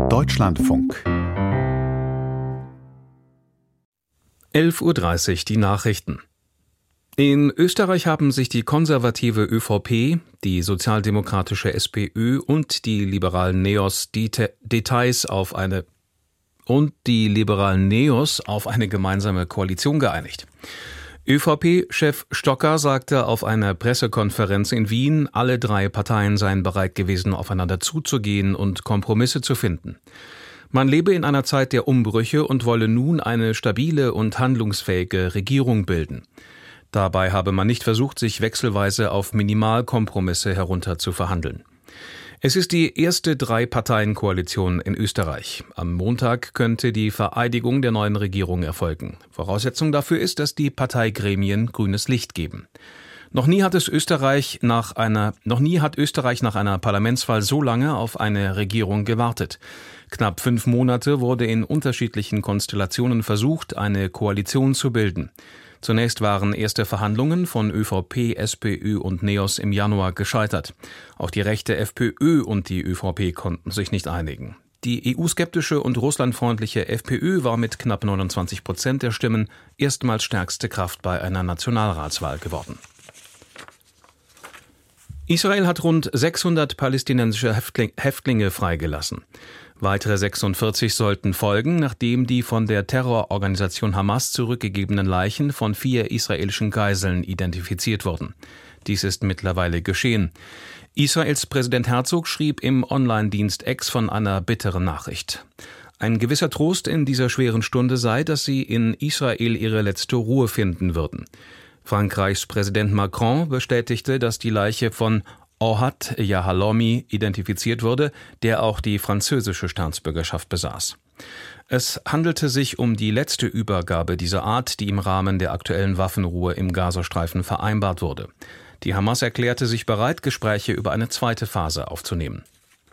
Deutschlandfunk 11:30 Uhr die Nachrichten. In Österreich haben sich die konservative ÖVP, die sozialdemokratische SPÖ und die liberalen NEOS auf eine gemeinsame Koalition geeinigt. ÖVP-Chef Stocker sagte auf einer Pressekonferenz in Wien, alle drei Parteien seien bereit gewesen, aufeinander zuzugehen und Kompromisse zu finden. Man lebe in einer Zeit der Umbrüche und wolle nun eine stabile und handlungsfähige Regierung bilden. Dabei habe man nicht versucht, sich wechselweise auf Minimalkompromisse herunter zu verhandeln. Es ist die erste Drei-Parteien-Koalition in Österreich. Am Montag könnte die Vereidigung der neuen Regierung erfolgen. Voraussetzung dafür ist, dass die Parteigremien grünes Licht geben. Noch nie hat Österreich nach einer Parlamentswahl so lange auf eine Regierung gewartet. Knapp 5 Monate wurde in unterschiedlichen Konstellationen versucht, eine Koalition zu bilden. Zunächst waren erste Verhandlungen von ÖVP, SPÖ und NEOS im Januar gescheitert. Auch die rechte FPÖ und die ÖVP konnten sich nicht einigen. Die EU-skeptische und russlandfreundliche FPÖ war mit knapp 29% der Stimmen erstmals stärkste Kraft bei einer Nationalratswahl geworden. Israel hat rund 600 palästinensische Häftlinge freigelassen. Weitere 46 sollten folgen, nachdem die von der Terrororganisation Hamas zurückgegebenen Leichen von 4 israelischen Geiseln identifiziert wurden. Dies ist mittlerweile geschehen. Israels Präsident Herzog schrieb im Online-Dienst X von einer bitteren Nachricht. Ein gewisser Trost in dieser schweren Stunde sei, dass sie in Israel ihre letzte Ruhe finden würden. Frankreichs Präsident Macron bestätigte, dass die Leiche von Ohad Yahalomi identifiziert wurde, der auch die französische Staatsbürgerschaft besaß. Es handelte sich um die letzte Übergabe dieser Art, die im Rahmen der aktuellen Waffenruhe im Gazastreifen vereinbart wurde. Die Hamas erklärte sich bereit, Gespräche über eine zweite Phase aufzunehmen.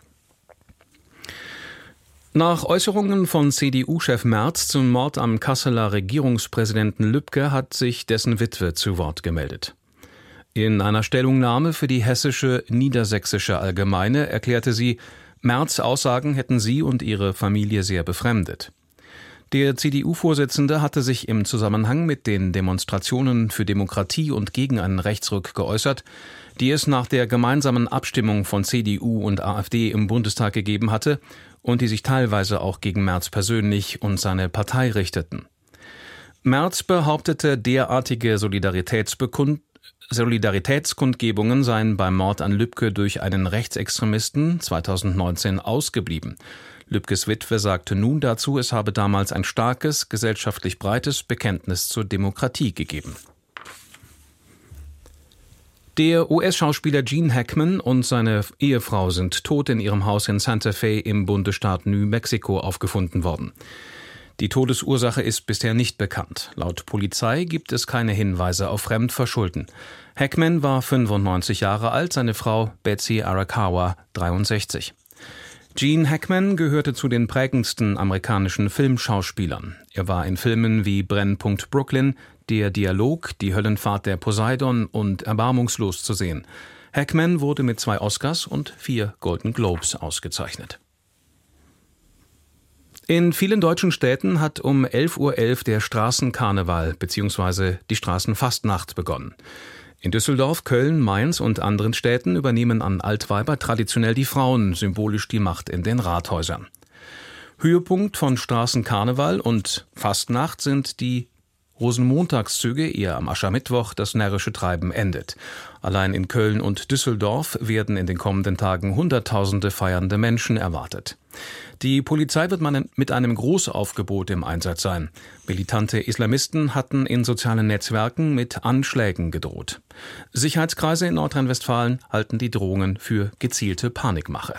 Nach Äußerungen von CDU-Chef Merz zum Mord am Kasseler Regierungspräsidenten Lübke hat sich dessen Witwe zu Wort gemeldet. In einer Stellungnahme für die Hessische Niedersächsische Allgemeine erklärte sie, Merz' Aussagen hätten sie und ihre Familie sehr befremdet. Der CDU-Vorsitzende hatte sich im Zusammenhang mit den Demonstrationen für Demokratie und gegen einen Rechtsruck geäußert, die es nach der gemeinsamen Abstimmung von CDU und AfD im Bundestag gegeben hatte und die sich teilweise auch gegen Merz persönlich und seine Partei richteten. Merz behauptete, derartige Solidaritätskundgebungen seien beim Mord an Lübke durch einen Rechtsextremisten 2019 ausgeblieben. Lübkes Witwe sagte nun dazu, es habe damals ein starkes, gesellschaftlich breites Bekenntnis zur Demokratie gegeben. Der US-Schauspieler Gene Hackman und seine Ehefrau sind tot in ihrem Haus in Santa Fe im Bundesstaat New Mexico aufgefunden worden. Die Todesursache ist bisher nicht bekannt. Laut Polizei gibt es keine Hinweise auf Fremdverschulden. Hackman war 95 Jahre alt, seine Frau Betsy Arakawa 63. Gene Hackman gehörte zu den prägendsten amerikanischen Filmschauspielern. Er war in Filmen wie Brennpunkt Brooklyn, Der Dialog, Die Höllenfahrt der Poseidon und Erbarmungslos zu sehen. Hackman wurde mit 2 Oscars und 4 Golden Globes ausgezeichnet. In vielen deutschen Städten hat um 11:11 Uhr der Straßenkarneval bzw. die Straßenfastnacht begonnen. In Düsseldorf, Köln, Mainz und anderen Städten übernehmen an Altweiber traditionell die Frauen symbolisch die Macht in den Rathäusern. Höhepunkt von Straßenkarneval und Fastnacht sind die Rosenmontagszüge, ehe am Aschermittwoch das närrische Treiben endet. Allein in Köln und Düsseldorf werden in den kommenden Tagen Hunderttausende feiernde Menschen erwartet. Die Polizei wird mit einem Großaufgebot im Einsatz sein. Militante Islamisten hatten in sozialen Netzwerken mit Anschlägen gedroht. Sicherheitskreise in Nordrhein-Westfalen halten die Drohungen für gezielte Panikmache.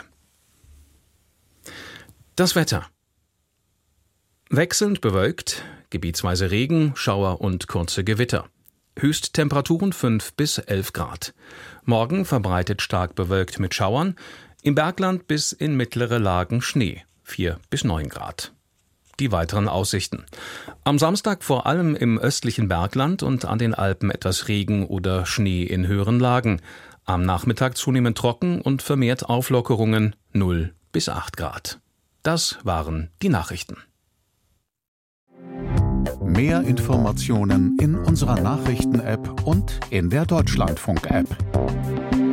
Das Wetter. Wechselnd bewölkt, gebietsweise Regen, Schauer und kurze Gewitter. Höchsttemperaturen 5 bis 11 Grad. Morgen verbreitet stark bewölkt mit Schauern, im Bergland bis in mittlere Lagen Schnee, 4 bis 9 Grad. Die weiteren Aussichten. Am Samstag vor allem im östlichen Bergland und an den Alpen etwas Regen oder Schnee in höheren Lagen. Am Nachmittag zunehmend trocken und vermehrt Auflockerungen 0 bis 8 Grad. Das waren die Nachrichten. Mehr Informationen in unserer Nachrichten-App und in der Deutschlandfunk-App.